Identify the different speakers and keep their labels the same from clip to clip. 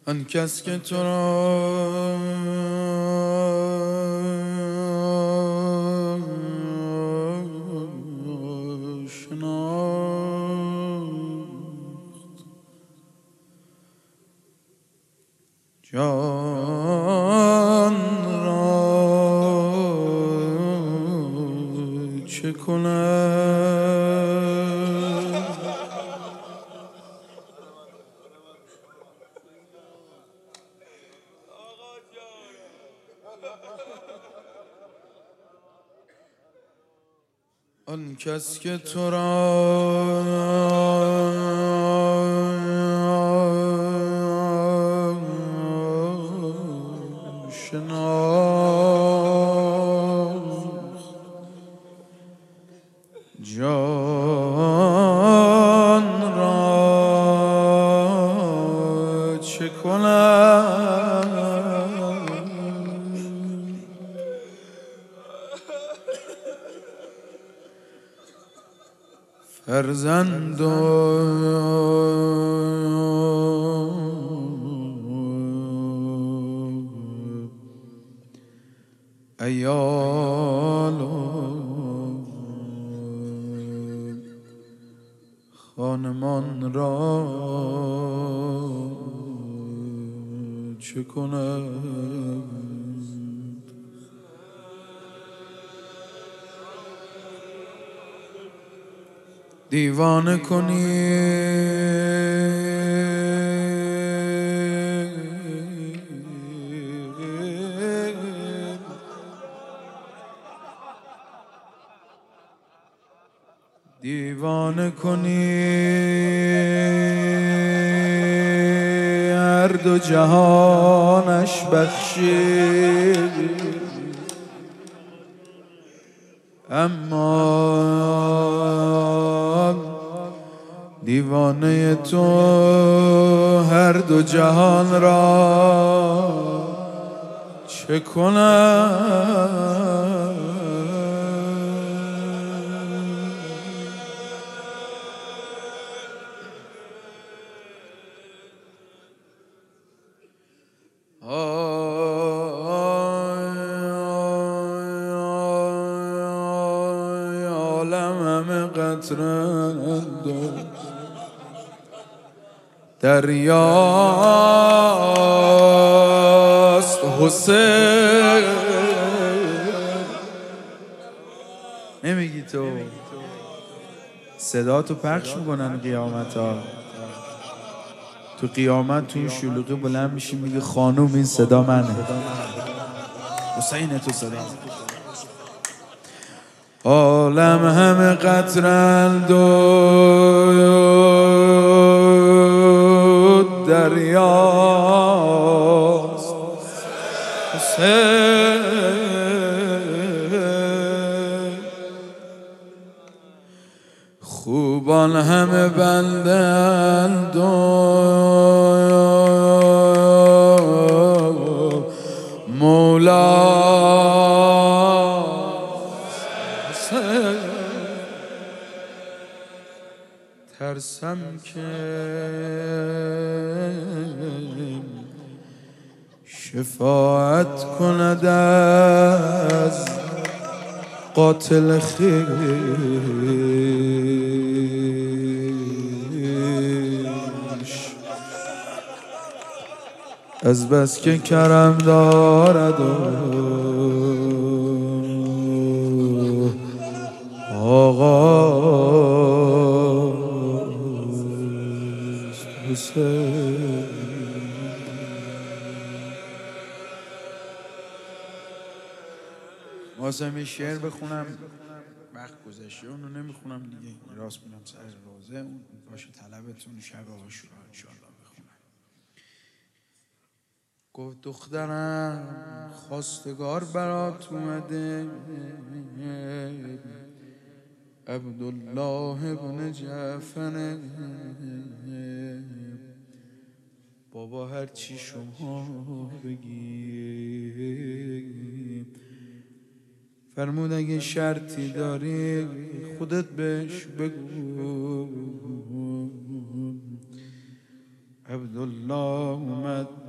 Speaker 1: آن کس که تو را شناخت جان را چه کند آن کس که تو را شناخت جان را چه کند فرزند و عیال و خانمان را چه کند دیوانه کنی دیوانه کنی هر دو جهانش بخشی اما دیوانه تو هر دو جهان را چه کند عالم همه قطرند دریاست حسین نمیگی تو صدا تو پخش میکنن قیامت ها تو قیامت تو این شلوغی بلند میشی میگی خانوم این صدا منه حسین تو صدا عالم همه قطرند و دریاست حسین خوبان همه بندند و مولا ترسم که شفاعت کند از قاتل خویش از بس که کرم دارد و آغاست حسین واسم شعر بخونم وقت گذشته اونو نمیخونم دیگه راست میرم سر روزه اون باشه طلبتون شب عاشورا انشالله بخونم گفت دخترم خواستگار برات اومده عبدالله ابن جعفر بابا هر چی شما بگی فرمود اگه شرطی داری خودت بهش بگو عبدالله اومد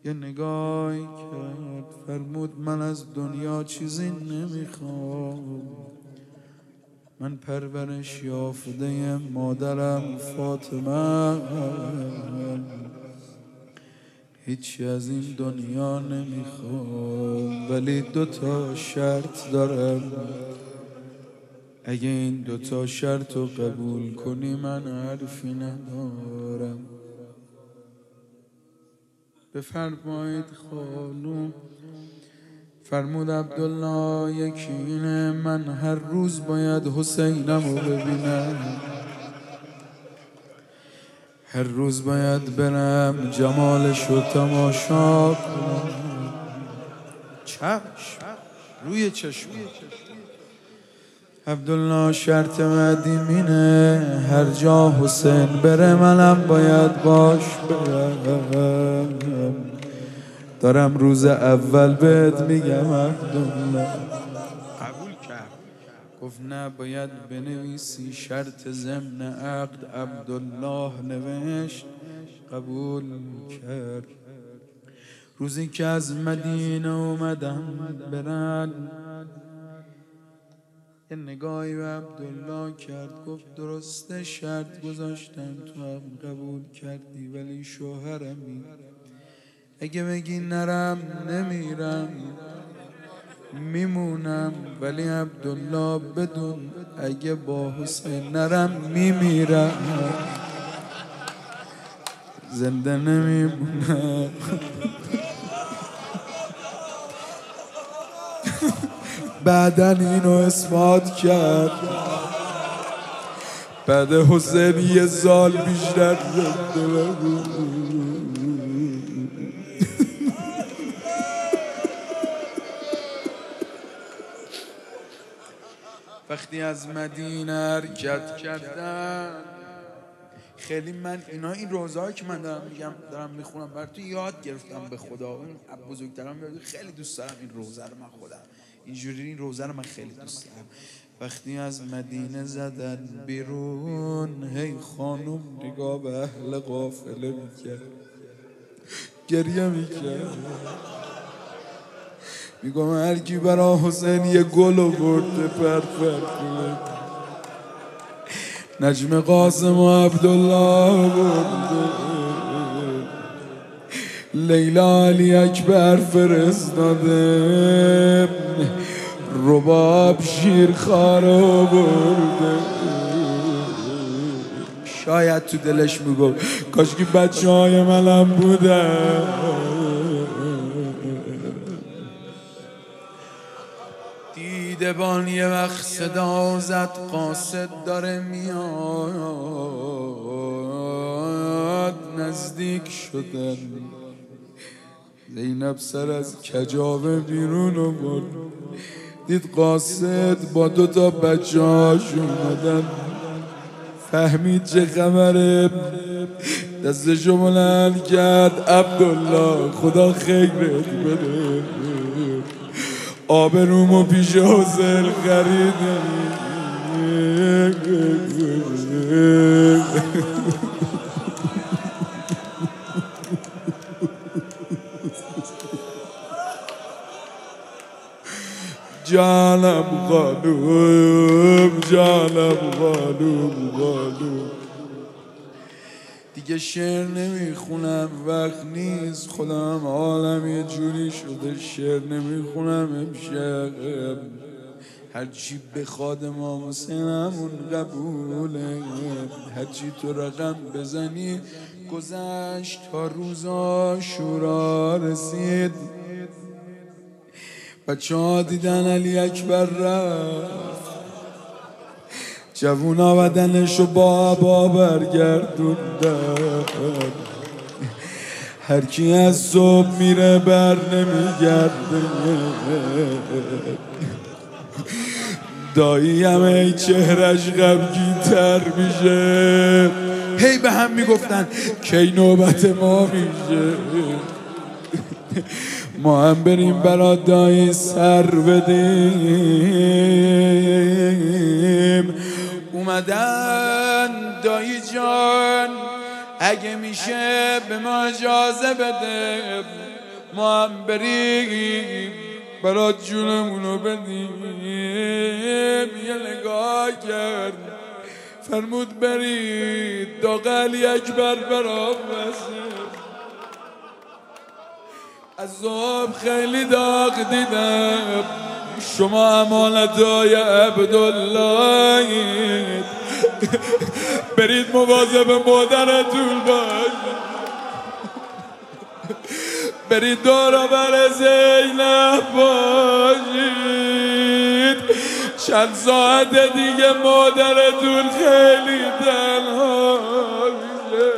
Speaker 1: یه نگاهی کرد فرمود من از دنیا چیزی نمیخوام، من پرورش یافته مادرم فاطمه، هیچی از این دنیا نمیخوام، ولی 2 شرط دارم، اگه این 2 شرط رو قبول کنی من حرفی ندارم. بفرمایید خانوم. فرمود عبدالله یکی اینه من هر روز باید حسینم رو ببینم، هر روز باید برم جمالش رو تماشا کنم. چشم روی چشم عبدالله شرط مدیمینه، هر جا حسین بره منم باید باش برم. دارم روز اول بهت میگم عبدالله. قبول کرد، گفت نه باید بنویسی شرط ضمن عقد. عبدالله نوشت، قبول کرد. روزی که از مدینه اومدم برن، یه نگاهی به عبدالله کرد، گفت درسته شرط گذاشتم تو هم قبول کردی، ولی شوهرمی، اگه بگی نرم نمیرم میمونم، ولی عبدالله بدون اگه با حسین نرم میمیرم، زنده نمیمونم. بعدن اینو اثبات کرد، بعد حسین 1 سال بیشتر زنده بود. وقتی از مدینه حرکت کردم، خیلی من این روزهایی که من دارم میخونم برای تو یاد گرفتم به خدا. اون بزرگترم خیلی دوست دارم این روزه رو، من خودم اینجوری این روزه رو من خیلی دوست دارم. وقتی از مدینه زدن بیرون، هی خانوم نگاه به اهل قافله میکرد، گریه میکرد، میگم هر کی برا حسین یه گل آورده پر کنه، نجم قاسم و عبدالله برده، لیلا علی اکبر فرستاده، رباب شیرخوارو برده. شاید تو دلش میگو کاش که بچه های منم بودن. دیدبان یه وقت صدا زد، قاصد داره میاد. نزدیک شدن، زینب سر از کجاوه بیرون آورد، دید قاصد با 2 بچه‌هاش اومدن، فهمید چه خبره، دستشو بلند کرد، عبدالله خدا خیرت بده، آبرومو پیش حسین خریدم. جانم خانوم، جانم خانوم. دیگه شعر نمیخونم، وقت نیست، خودم حالم یه جوری شده، شعر نمیخونم امشب. هرچی بخواد امام حسین همون قبوله، هرچی تو رقم بزنی. گذشت تا روز عاشورا رسید، بچه ها دیدن علی اکبر رفت، جوونا بدنشو با عبا برگردوندن، هر کی از صبح میره بر نمیگرده. دایی همه چهرش غمگین تر میشه، هی به هم میگفتن کی نوبت ما میشه، ما هم بریم برا دایی سر بدیم. اومدن دایی جان اگه میشه به ما اجازه بده، ما هم بریم برات جونمونو بدیم. یه نگاه کرد فرمود برید داغ علی اکبر برام بسه. عذاب خیلی داغ دیدم، شما امانتای عبدالله برید مواظب مادرتون باشید، برید دوربر زینب باشید، چند ساعت دیگه مادرتون خیلی تنها میشه.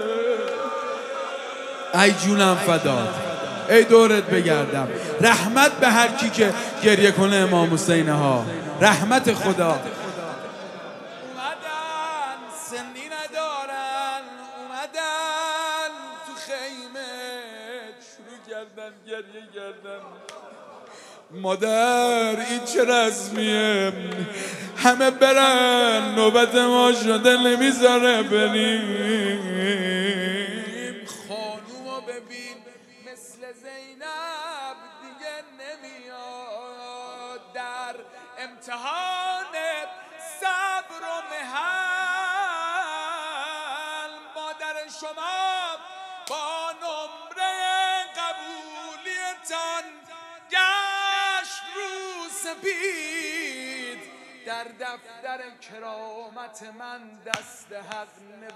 Speaker 1: ای جونم فدات، ای دورت بگردم. رحمت به هر کی که گریه کنه امام حسین ها، رحمت خدا. اومدن سنی ندارن، اومدن تو خیمه شروع کردن گریه کردن. مادر این چه رسمیه؟ همه برن، نوبت ما شده نمیذاره بریم. خانومو ببین مثل زینب دیگه نمیاد، در امتحان صبر و محل مادر شما با نمره قبولیتان گشت رو سپید، در دفتر کرامت من دست حق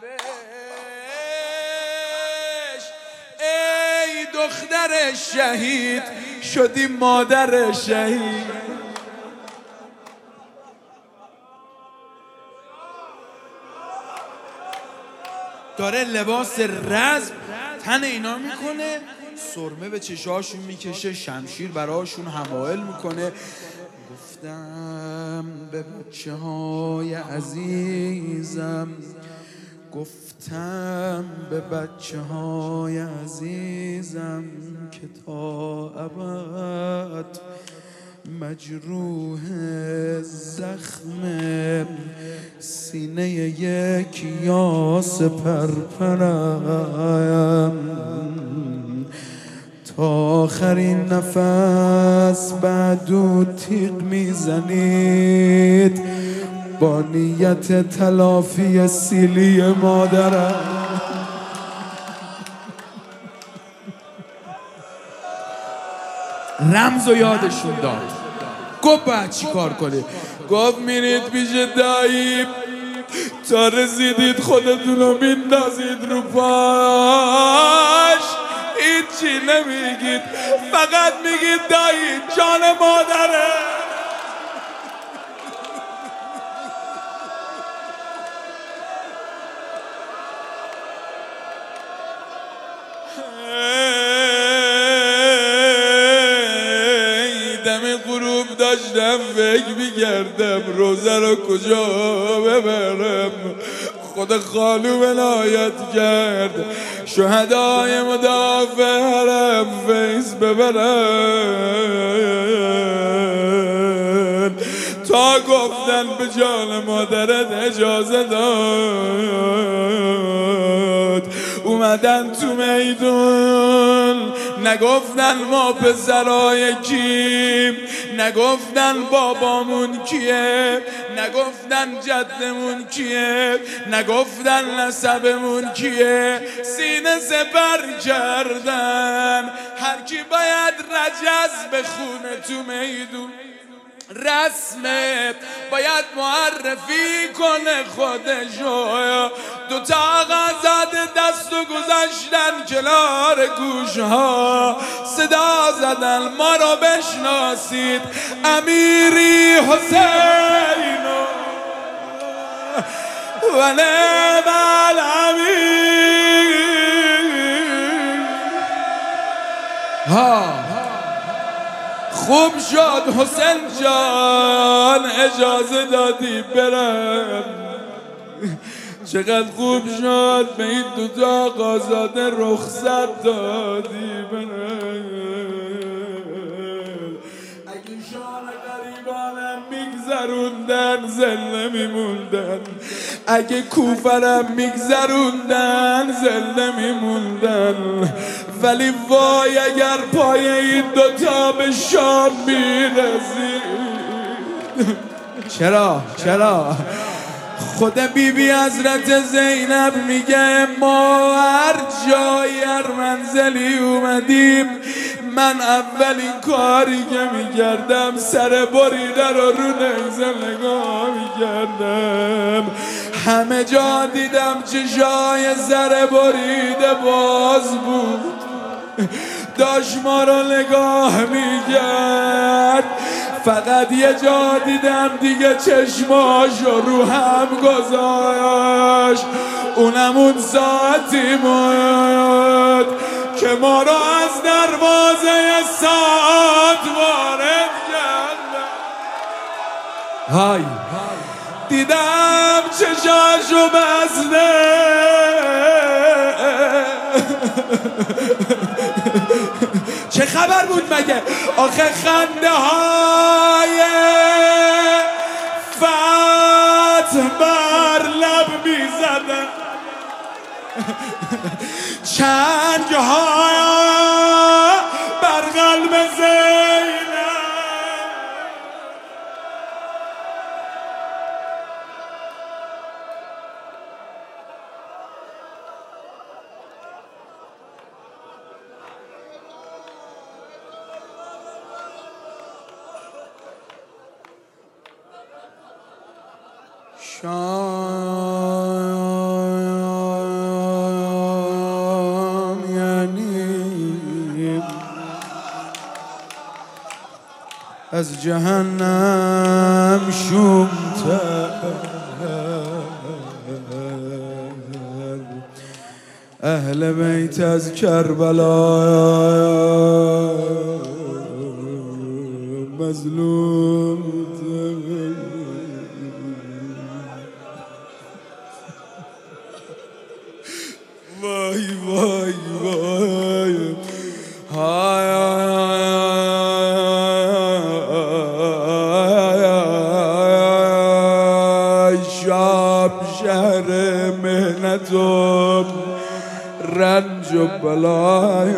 Speaker 1: نوشت. ای دختر شهید شدی مادر شهید. داره لباس رزم تن اینا میکنه، سرمه به چشاشون میکشه، شمشیر براشون حمایل میکنه. گفتم به بچه های عزیزم، گفتم به بچه های عزیزم که تا ابد مجروح زخم سینه یک یاس پرپرم، تا آخرین نفس بعدو تیغ میزنید با نیت تلافی سیلی مادرم. رمز و یادشون داد. گفت باید چی کار کنید؟ گفت میرید پیش دایی، تا رسیدید خودتونو میندازید رو پاش، هیچی نمیگید، فقط میگید دایی جان مادره. دم غروب داشتم فکر میکردم روزه رو کجا ببرم. خود خالو ولایت کرد شهدای مدافع حرم فیض ببرن، تا گفتن به جان مادرت اجازه داد. اومدن تو میدون، نگفتن ما پسرای کیم، نگفتن بابامون کیه، نگفتن جدمون کیه، نگفتن نسبمون کیه، سینه سپر کردن. هر کی باید رجز بخونه تو میدون، رسمه باید معرفی کنه خودشو. دوتا آقا زاده دستو گذاشتن کنار گوشها، صدا زدن ما رو بشناسید، امیری حسین و نعم الامیر. خوب شد حسین جان اجازه دادی برم، چقدر خوب شد به این دوتا آقازاده رخصت دادی برم. اگه شان غریبانم میگذروندن زنده میموندن، اگه کوفرم میگذروندن زنده میموندن، ولی وای اگر پای این دوتا به شام میرسید. چرا خود بیبی حضرت زینب میگه ما هر جایی هر منزلی اومدیم من اولین کاری که میکردم سر بریده رو نیزه نگاه میکردم. همه جا دیدم چشای سر بریده باز بود، داشت ما رو نگاه میکرد. فقط یه جا دیدم دیگه چشماشو رو هم گذاشت، اونم اون ساعتی بود که ما رو از دروازه ساعت وارد کردن. های دیدم چشاشو بسته، چه خبر بود مگه؟ آخه خنده های فتح بر لب می زدن، چنگ های بر قلب زینب. شام یعنی از جهنم شومتر، اهل بیت از کربلا مظلوم. وای وای وای های شام شهر مهنت و رنج و بلای،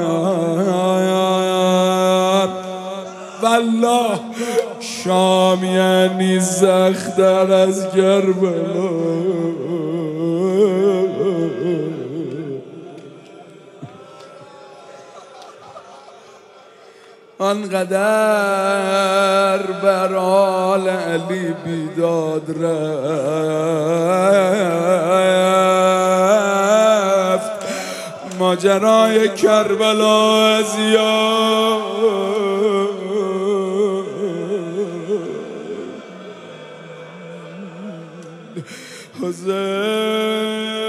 Speaker 1: والله شام یعنی سخت‌تر از کربلا. آنقدر بر آل علی بیداد رفت، ماجرای کربلا از یاد. حسین